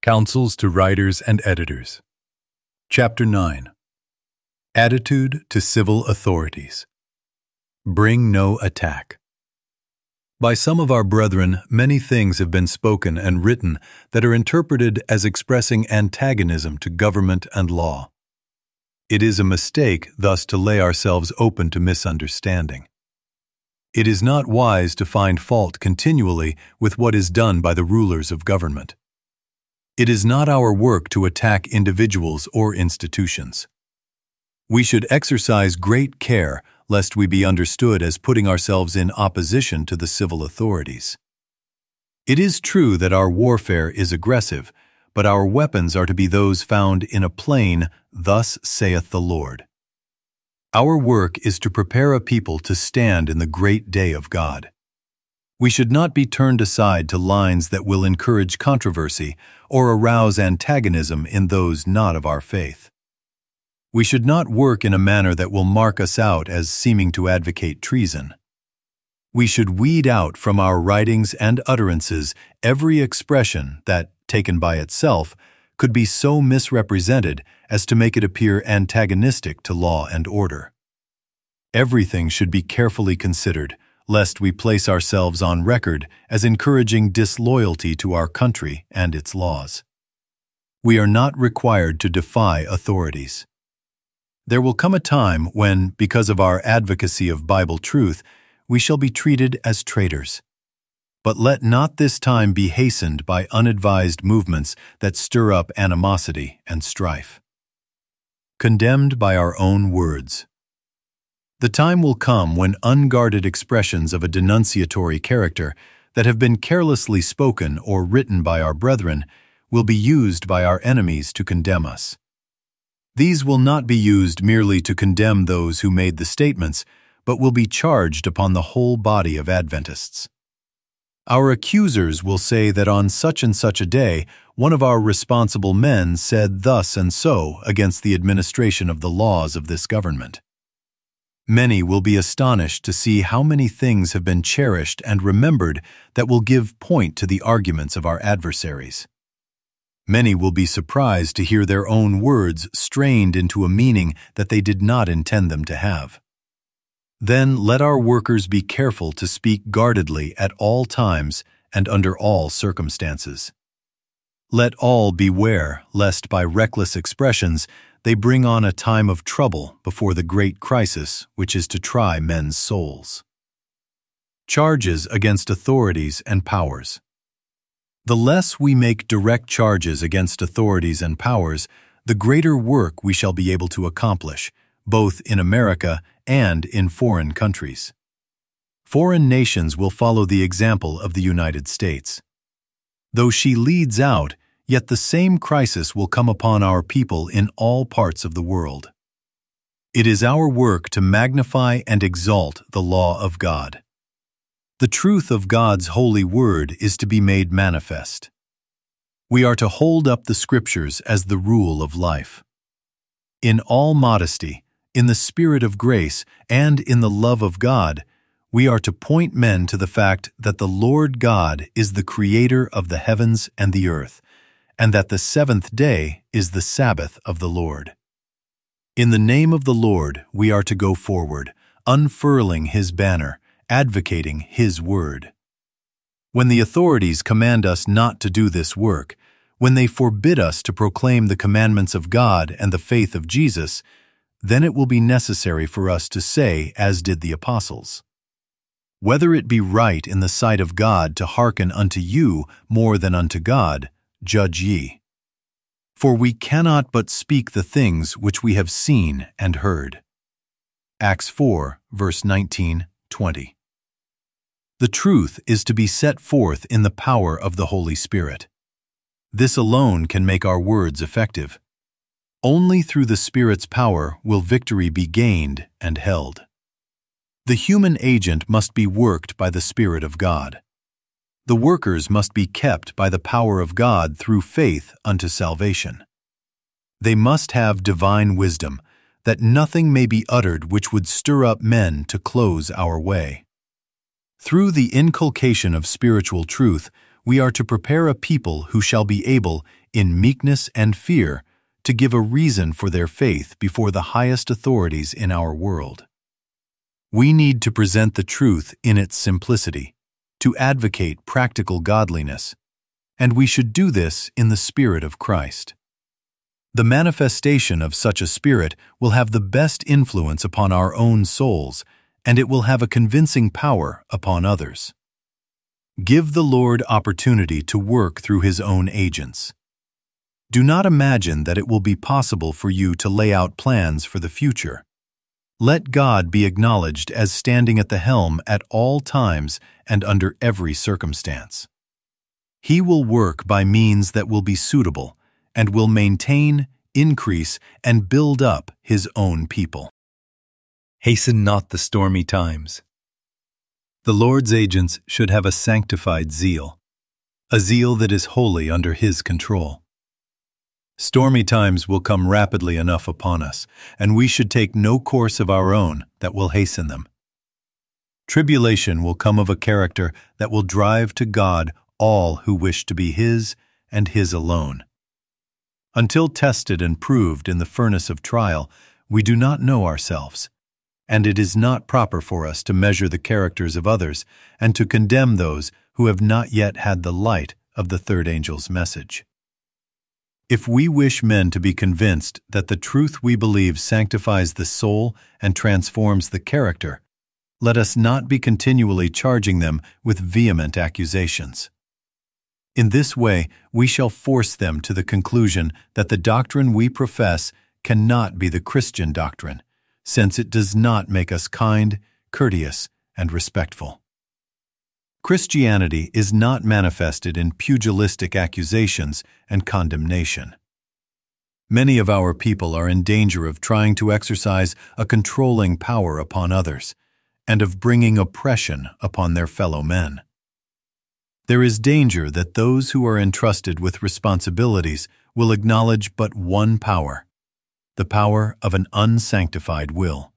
Counsels to Writers and Editors. Chapter 9. Attitude to Civil Authorities. Bring no attack. By some of our brethren, many things have been spoken and written that are interpreted as expressing antagonism to government and law. It is a mistake thus to lay ourselves open to misunderstanding. It is not wise to find fault continually with what is done by the rulers of government. It is not our work to attack individuals or institutions. We should exercise great care lest we be understood as putting ourselves in opposition to the civil authorities. It is true that our warfare is aggressive, but our weapons are to be those found in a plain, "Thus saith the Lord." Our work is to prepare a people to stand in the great day of God. We should not be turned aside to lines that will encourage controversy or arouse antagonism in those not of our faith. We should not work in a manner that will mark us out as seeming to advocate treason. We should weed out from our writings and utterances every expression that, taken by itself, could be so misrepresented as to make it appear antagonistic to law and order. Everything should be carefully considered, lest we place ourselves on record as encouraging disloyalty to our country and its laws. We are not required to defy authorities. There will come a time when, because of our advocacy of Bible truth, we shall be treated as traitors. But let not this time be hastened by unadvised movements that stir up animosity and strife. Condemned by our own words. The time will come when unguarded expressions of a denunciatory character that have been carelessly spoken or written by our brethren will be used by our enemies to condemn us. These will not be used merely to condemn those who made the statements, but will be charged upon the whole body of Adventists. Our accusers will say that on such and such a day, one of our responsible men said thus and so against the administration of the laws of this government. Many will be astonished to see how many things have been cherished and remembered that will give point to the arguments of our adversaries. Many will be surprised to hear their own words strained into a meaning that they did not intend them to have. Then let our workers be careful to speak guardedly at all times and under all circumstances. Let all beware lest by reckless expressions they bring on a time of trouble before the great crisis which is to try men's souls. Charges against authorities and powers. The less we make direct charges against authorities and powers, the greater work we shall be able to accomplish, both in America and in foreign countries. Foreign nations will follow the example of the United States. Though she leads out, yet the same crisis will come upon our people in all parts of the world. It is our work to magnify and exalt the law of God. The truth of God's holy word is to be made manifest. We are to hold up the Scriptures as the rule of life. In all modesty, in the spirit of grace, and in the love of God, we are to point men to the fact that the Lord God is the Creator of the heavens and the earth, and that the seventh day is the Sabbath of the Lord. In the name of the Lord we are to go forward, unfurling His banner, advocating His word. When the authorities command us not to do this work, when they forbid us to proclaim the commandments of God and the faith of Jesus, then it will be necessary for us to say, as did the apostles, "Whether it be right in the sight of God to hearken unto you more than unto God, judge ye. For we cannot but speak the things which we have seen and heard." Acts 4, verse 19-20. The truth is to be set forth in the power of the Holy Spirit. This alone can make our words effective. Only through the Spirit's power will victory be gained and held. The human agent must be worked by the Spirit of God. The workers must be kept by the power of God through faith unto salvation. They must have divine wisdom, that nothing may be uttered which would stir up men to close our way. Through the inculcation of spiritual truth, we are to prepare a people who shall be able, in meekness and fear, to give a reason for their faith before the highest authorities in our world. We need to present the truth in its simplicity, to advocate practical godliness, and we should do this in the Spirit of Christ. The manifestation of such a spirit will have the best influence upon our own souls, and it will have a convincing power upon others. Give the Lord opportunity to work through His own agents. Do not imagine that it will be possible for you to lay out plans for the future. Let God be acknowledged as standing at the helm at all times and under every circumstance. He will work by means that will be suitable and will maintain, increase, and build up His own people. Hasten not the stormy times. The Lord's agents should have a sanctified zeal, a zeal that is wholly under His control. Stormy times will come rapidly enough upon us, and we should take no course of our own that will hasten them. Tribulation will come of a character that will drive to God all who wish to be His and His alone. Until tested and proved in the furnace of trial, we do not know ourselves, and it is not proper for us to measure the characters of others and to condemn those who have not yet had the light of the third angel's message. If we wish men to be convinced that the truth we believe sanctifies the soul and transforms the character, let us not be continually charging them with vehement accusations. In this way, we shall force them to the conclusion that the doctrine we profess cannot be the Christian doctrine, since it does not make us kind, courteous, and respectful. Christianity is not manifested in pugilistic accusations and condemnation. Many of our people are in danger of trying to exercise a controlling power upon others, and of bringing oppression upon their fellow men. There is danger that those who are entrusted with responsibilities will acknowledge but one power, the power of an unsanctified will.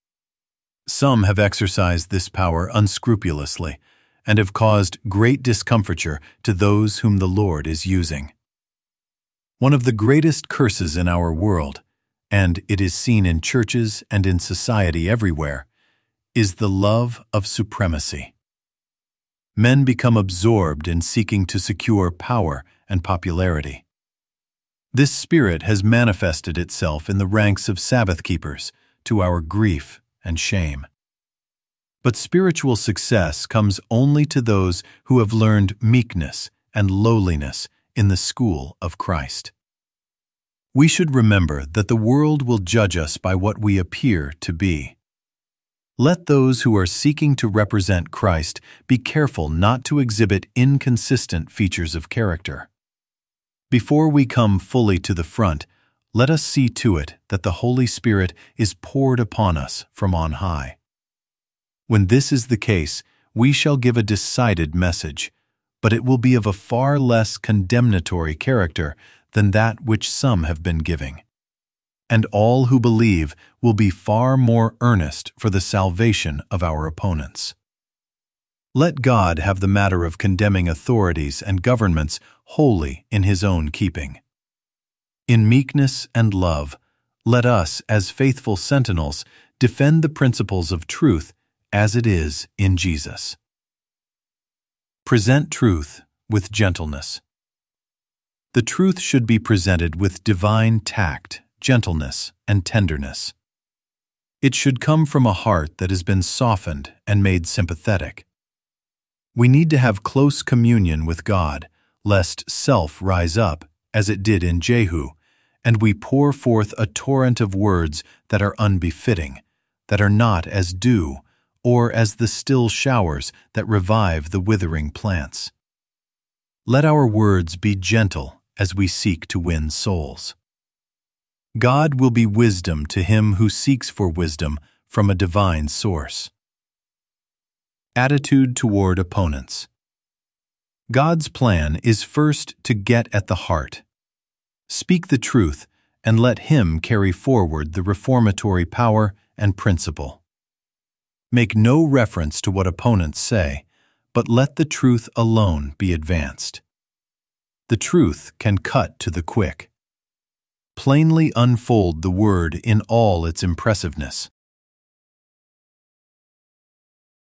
Some have exercised this power unscrupulously, and have caused great discomfiture to those whom the Lord is using. One of the greatest curses in our world, and it is seen in churches and in society everywhere, is the love of supremacy. Men become absorbed in seeking to secure power and popularity. This spirit has manifested itself in the ranks of Sabbath keepers, to our grief and shame. But spiritual success comes only to those who have learned meekness and lowliness in the school of Christ. We should remember that the world will judge us by what we appear to be. Let those who are seeking to represent Christ be careful not to exhibit inconsistent features of character. Before we come fully to the front, let us see to it that the Holy Spirit is poured upon us from on high. When this is the case, we shall give a decided message, but it will be of a far less condemnatory character than that which some have been giving. And all who believe will be far more earnest for the salvation of our opponents. Let God have the matter of condemning authorities and governments wholly in His own keeping. In meekness and love, let us, as faithful sentinels, defend the principles of truth as it is in Jesus. Present truth with gentleness. The truth should be presented with divine tact, gentleness, and tenderness. It should come from a heart that has been softened and made sympathetic. We need to have close communion with God, lest self rise up, as it did in Jehu, and we pour forth a torrent of words that are unbefitting, that are not as dew, or as the still showers that revive the withering plants. Let our words be gentle as we seek to win souls. God will be wisdom to him who seeks for wisdom from a divine source. Attitude toward opponents. God's plan is first to get at the heart. Speak the truth and let Him carry forward the reformatory power and principle. Make no reference to what opponents say, but let the truth alone be advanced. the truth can cut to the quick. Plainly unfold the word in all its impressiveness.